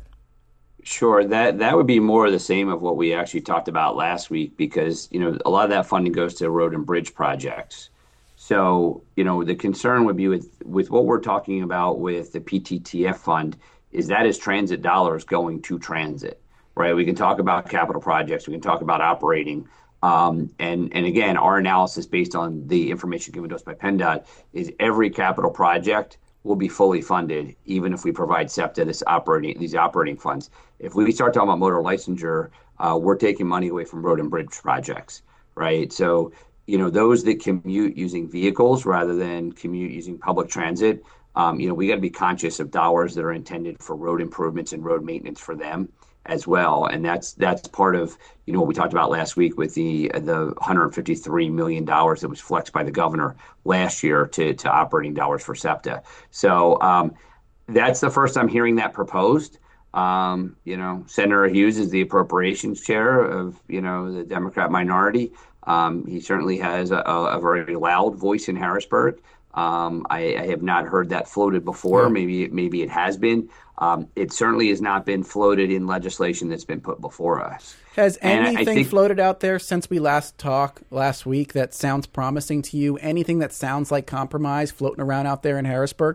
Sure, that that would be more of the same of what we actually talked about last week, because you know a lot of that funding goes to road and bridge projects. So you know the concern would be with with what we're talking about with the P T T F fund is that is transit dollars going to transit, right? We can talk about capital projects, we can talk about operating. Um, and, and again, our analysis based on the information given to us by PennDOT is every capital project will be fully funded, even if we provide SEPTA this operating these operating funds. If we start talking about motor licensure, uh, we're taking money away from road and bridge projects, right? So, you know, those that commute using vehicles rather than commute using public transit, um, you know, we got to be conscious of dollars that are intended for road improvements and road maintenance for them as well. And that's that's part of, you know, what we talked about last week with the the one hundred fifty-three million dollars that was flexed by the governor last year to, to operating dollars for SEPTA. So um, that's the first I'm hearing that proposed. Um, you know, Senator Hughes is the appropriations chair of, you know, the Democrat minority. Um, he certainly has a, a very loud voice in Harrisburg. Um, I, I have not heard that floated before. Yeah. Maybe, maybe it has been. Um, it certainly has not been floated in legislation that's been put before us. Has anything I, I think, floated out there since we last talked last week that sounds promising to you? Anything that sounds like compromise floating around out there in Harrisburg?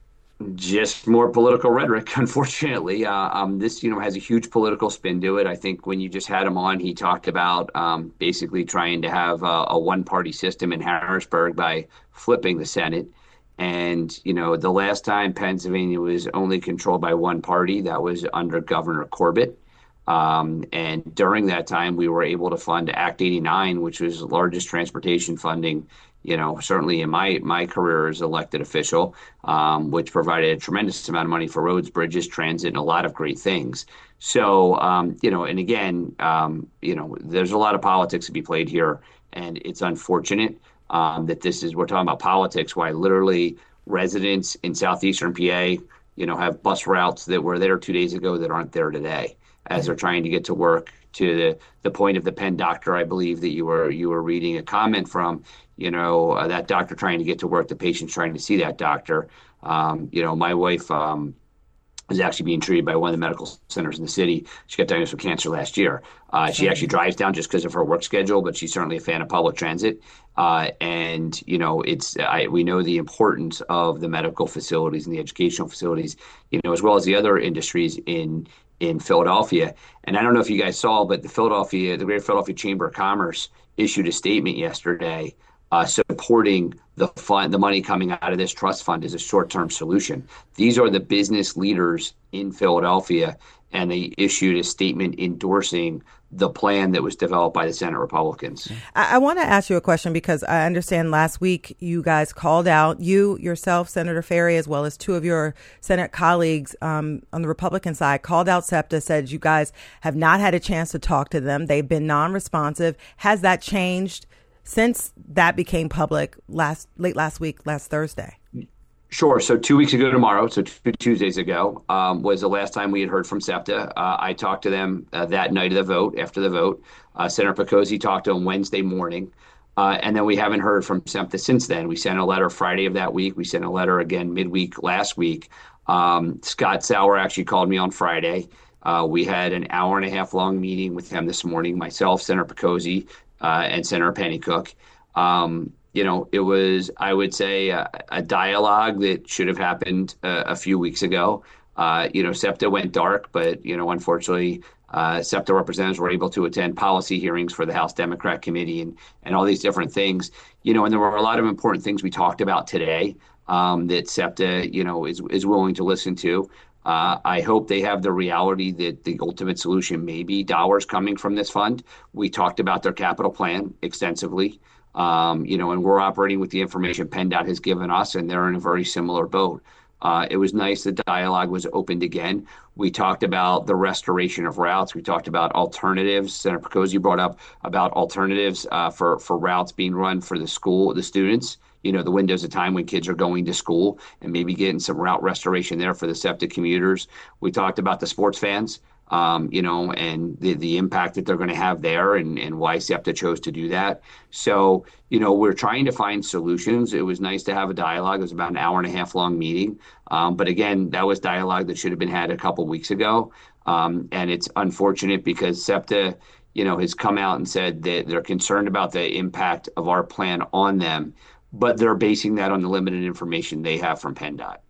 Just more political rhetoric, unfortunately. Uh, um, this, you know, has a huge political spin to it. I think when you just had him on, he talked about um, basically trying to have a, a one-party system in Harrisburg by flipping the Senate. And, you know, the last time Pennsylvania was only controlled by one party, that was under Governor Corbett. Um, and during that time, we were able to fund Act eighty-nine, which was the largest transportation funding, you know, certainly in my my career as elected official, um, which provided a tremendous amount of money for roads, bridges, transit, and a lot of great things. So, um, you know, and again, um, you know, there's a lot of politics to be played here, and it's unfortunate um, that this is, we're talking about politics, why literally residents in southeastern P A, you know, have bus routes that were there two days ago that aren't there today, as they're trying to get to work. To the, the point of the Penn doctor, I believe that you were you were reading a comment from, you know, uh, that doctor trying to get to work, the patient's trying to see that doctor. Um, you know, my wife um, is actually being treated by one of the medical centers in the city. She got diagnosed with cancer last year. Uh, she actually drives down just because of her work schedule, but she's certainly a fan of public transit. Uh, and, you know, it's I, we know the importance of the medical facilities and the educational facilities, you know, as well as the other industries in in Philadelphia. And I don't know if you guys saw, but the Philadelphia, the Greater Philadelphia Chamber of Commerce issued a statement yesterday uh, supporting the fund, the money coming out of this trust fund as a short-term solution. These are the business leaders in Philadelphia, and they issued a statement endorsing the plan that was developed by the Senate Republicans. I, I want to ask you a question because I understand last week you guys called out, you yourself, Senator Ferry, as well as two of your Senate colleagues um, on the Republican side, called out SEPTA, said you guys have not had a chance to talk to them. They've been non-responsive. Has that changed since that became public last late last week, last Thursday? Sure. So two weeks ago tomorrow, so two Tuesdays ago, um, was the last time we had heard from SEPTA. Uh, I talked to them uh, that night of the vote, after the vote. Uh, Senator Picozzi talked to them Wednesday morning. Uh, and then we haven't heard from SEPTA since then. We sent a letter Friday of that week. We sent a letter again midweek last week. Um, Scott Sauer actually called me on Friday. Uh, we had an hour and a half long meeting with him this morning, myself, Senator Picozzi, uh, and Senator Pennycook. Um, You know, it was, I would say, a, a dialogue that should have happened uh, a few weeks ago. Uh, you know, SEPTA went dark, but, you know, unfortunately, uh, SEPTA representatives were able to attend policy hearings for the House Democrat Committee and, and all these different things. You know, and there were a lot of important things we talked about today um, that SEPTA, you know, is, is willing to listen to. Uh, I hope they have the reality that the ultimate solution may be dollars coming from this fund. We talked about their capital plan extensively. Um, you know, and we're operating with the information PennDOT has given us, and they're in a very similar boat. Uh, it was nice the dialogue was opened again. We talked about the restoration of routes. We talked about alternatives. Senator Picozzi brought up about alternatives uh, for, for routes being run for the school, the students, you know, the windows of time when kids are going to school, and maybe getting some route restoration there for the SEPTA commuters. We talked about the sports fans. Um, you know, and the, the impact that they're going to have there and, and why SEPTA chose to do that. So, you know, we're trying to find solutions. It was nice to have a dialogue. It was about an hour and a half long meeting. Um, but again, that was dialogue that should have been had a couple weeks ago. Um, and it's unfortunate because SEPTA, you know, has come out and said that they're concerned about the impact of our plan on them, but they're basing that on the limited information they have from PennDOT.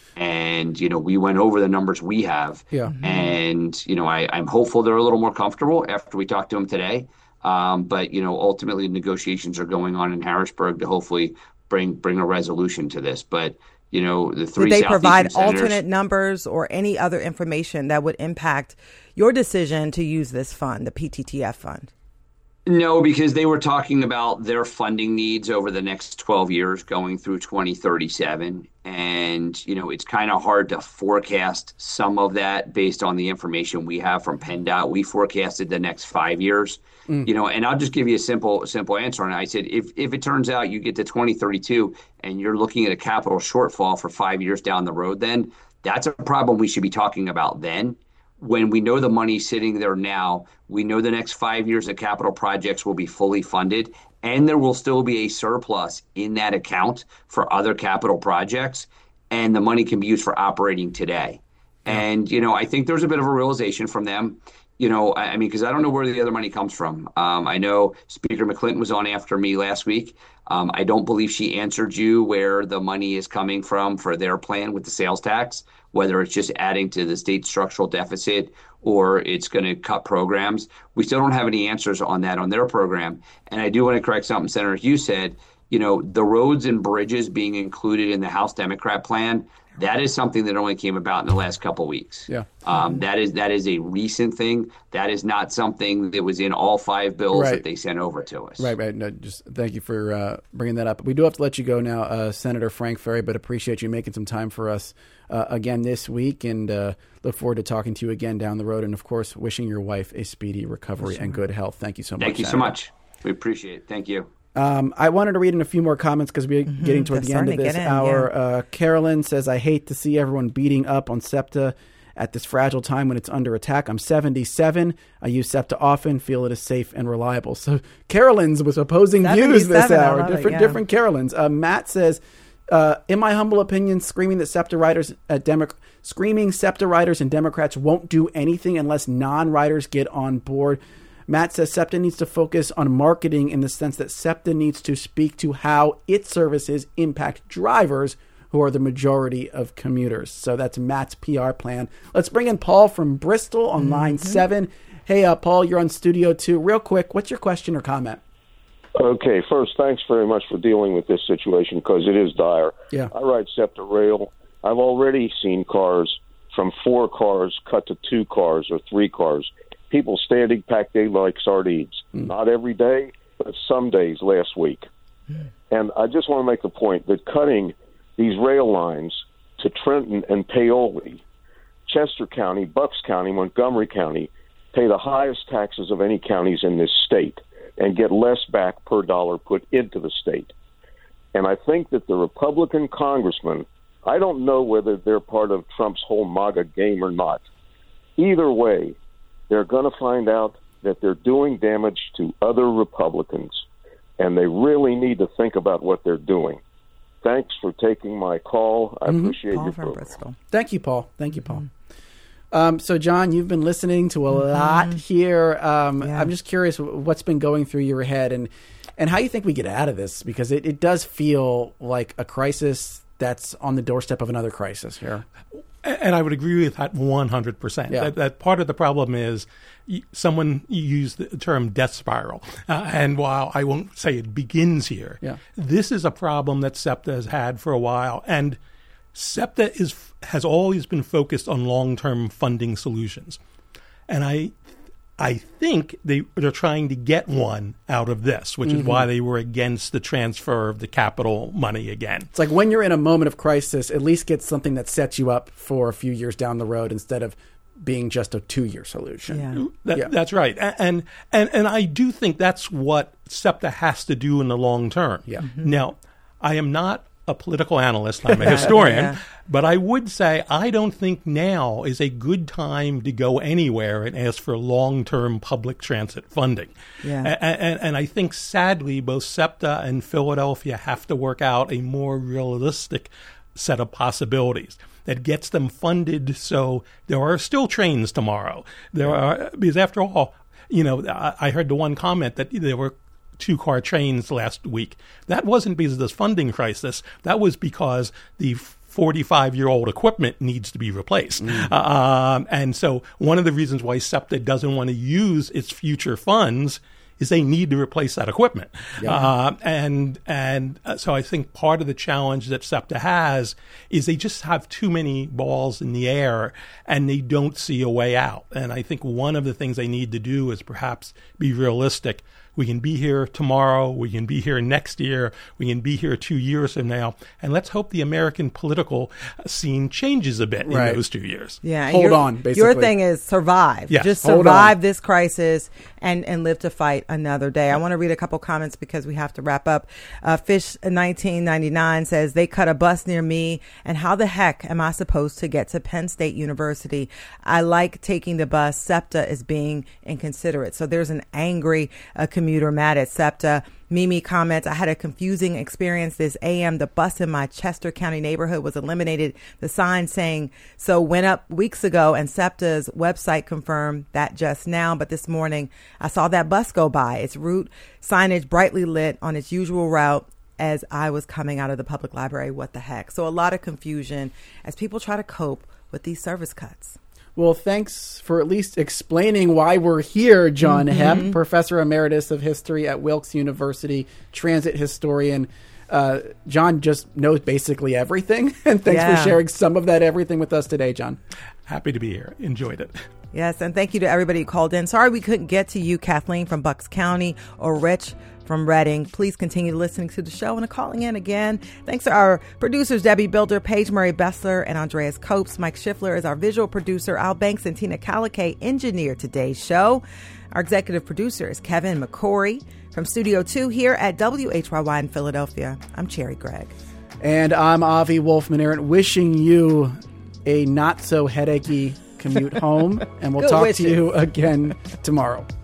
And, you know, we went over the numbers we have. Yeah. And, you know, I, I'm hopeful they're a little more comfortable after we talked to them today. Um, but, you know, ultimately negotiations are going on in Harrisburg to hopefully bring bring a resolution to this. But, you know, the three Did they Southeastern provide senators. alternate numbers or any other information that would impact your decision to use this fund, the P T T F fund? No, because they were talking about their funding needs over the next twelve years going through twenty thirty-seven. And, you know, it's kind of hard to forecast some of that based on the information we have from PennDOT. We forecasted the next five years, mm. you know, and I'll just give you a simple, simple answer. And I said, if, if it turns out you get to twenty thirty-two and you're looking at a capital shortfall for five years down the road, then that's a problem we should be talking about then. When we know the money's sitting there now, we know the next five years of capital projects will be fully funded, and there will still be a surplus in that account for other capital projects, and the money can be used for operating today. Yeah. And, you know, I think there's a bit of a realization from them, you know, I, I mean, because I don't know where the other money comes from. Um, I know Speaker McClinton was on after me last week. Um, I don't believe she answered you where the money is coming from for their plan with the sales tax, whether it's just adding to the state structural deficit or it's going to cut programs. We still don't have any answers on that on their program. And I do want to correct something, Senator Hughes said. You know, the roads and bridges being included in the House Democrat plan, that is something that only came about in the last couple of weeks. Yeah, um, that is that is a recent thing. That is not something that was in all five bills right. that they sent over to us. Right, right. No, just thank you for uh, bringing that up. We do have to let you go now, uh, Senator Frank Ferry, but appreciate you making some time for us uh, again this week, and uh, look forward to talking to you again down the road. And of course, wishing your wife a speedy recovery sure. and good health. Thank you so much. Thank you Senator. so much. We appreciate it. Thank you. Um, I wanted to read in a few more comments because we're mm-hmm. getting toward They're the end of this in, hour. yeah. Uh, Carolyn says, I hate to see everyone beating up on SEPTA at this fragile time when it's under attack. I'm seventy-seven. I use SEPTA often, feel it is safe and reliable. So Carolyn's was opposing views this hour. Different, it, yeah. different Carolyn's. Uh, Matt says, uh, in my humble opinion, screaming that SEPTA writers at Demo- screaming SEPTA writers and Democrats won't do anything unless non-writers get on board. Matt says SEPTA needs to focus on marketing in the sense that SEPTA needs to speak to how its services impact drivers who are the majority of commuters. So that's Matt's P R plan. Let's bring in Paul from Bristol on mm-hmm. line seven. Hey, uh, Paul, you're on Studio two. Real quick, what's your question or comment? Okay, first, thanks very much for dealing with this situation because it is dire. Yeah. I ride SEPTA Rail. I've already seen cars from four cars cut to two cars or three cars. People standing packed in like sardines. Mm. Not every day, but some days last week. Mm. And I just want to make the point that cutting these rail lines to Trenton and Paoli, Chester County, Bucks County, Montgomery County, pay the highest taxes of any counties in this state and get less back per dollar put into the state. And I think that the Republican congressmen, I don't know whether they're part of Trump's whole MAGA game or not. Either way, they're going to find out that they're doing damage to other Republicans, and they really need to think about what they're doing. Thanks for taking my call. I mm-hmm. appreciate Paul your from program. Bristol. Thank you, Paul. Thank you, Paul. Mm-hmm. Um, so, John, you've been listening to a mm-hmm. lot here. Um, yeah. I'm just curious what's been going through your head and, and how you think we get out of this, because it, it does feel like a crisis that's on the doorstep of another crisis here. And I would agree with that one hundred percent. Yeah. That, that part of the problem is someone used the term death spiral. Uh, and while I won't say it begins here, yeah. this is a problem that SEPTA has had for a while. And SEPTA is has always been focused on long-term funding solutions. And I I think they, they're trying to get one out of this, which mm-hmm. is why they were against the transfer of the capital money again. It's like when you're in a moment of crisis, at least get something that sets you up for a few years down the road instead of being just a two-year solution. Yeah. That, yeah. That's right. And, and and I do think that's what SEPTA has to do in the long term. Yeah. Mm-hmm. Now, I am not a political analyst. I'm a historian. yeah. But I would say I don't think now is a good time to go anywhere and ask for long-term public transit funding. Yeah. And, and, and I think, sadly, both SEPTA and Philadelphia have to work out a more realistic set of possibilities that gets them funded so there are still trains tomorrow. There are, because after all, you know, I, I heard the one comment that there were two-car trains last week. That wasn't because of this funding crisis. That was because the forty-five-year-old equipment needs to be replaced. Mm. Um, and so one of the reasons why SEPTA doesn't want to use its future funds is they need to replace that equipment. Yeah. Uh, and and uh, so I think part of the challenge that SEPTA has is they just have too many balls in the air and they don't see a way out. And I think one of the things they need to do is perhaps be realistic. We can be here tomorrow. We can be here next year. We can be here two years from now. And let's hope the American political scene changes a bit Right. in those two years. Yeah, Hold your, on, basically. Your thing is survive. Yes. Just Hold survive on. this crisis and, and live to fight another day. I want to read a couple comments because we have to wrap up. Uh, Fish nineteen ninety-nine says, they cut a bus near me, and how the heck am I supposed to get to Penn State University? I like taking the bus. SEPTA is being inconsiderate. So there's an angry uh, commuter mad at SEPTA. Mimi comments, I had a confusing experience this A M. The bus in my Chester County neighborhood was eliminated. The sign saying so went up weeks ago, and SEPTA's website confirmed that just now. But this morning, I saw that bus go by. Its route signage brightly lit on its usual route as I was coming out of the public library. What the heck? So a lot of confusion as people try to cope with these service cuts. Well, thanks for at least explaining why we're here, John Mm-hmm. Hepp, Professor Emeritus of History at Wilkes University, transit historian. Uh, John just knows basically everything, and thanks Yeah. for sharing some of that everything with us today, John. Happy to be here. Enjoyed it. Yes, and thank you to everybody who called in. Sorry we couldn't get to you, Kathleen from Bucks County, or Rich from Reading. Please continue listening to the show and calling in again. Thanks to our producers, Debbie Builder, Paige Murray Bessler, and Andreas Copes. Mike Schiffler is our visual producer. Al Banks and Tina Calicay engineer today's show. Our executive producer is Kevin McCory. From Studio two here at W H Y Y in Philadelphia, I'm Cherry Gregg. And I'm Avi Wolfman-Arent, wishing you a not-so-headachy commute home. And we'll Good talk wishes. to you again tomorrow.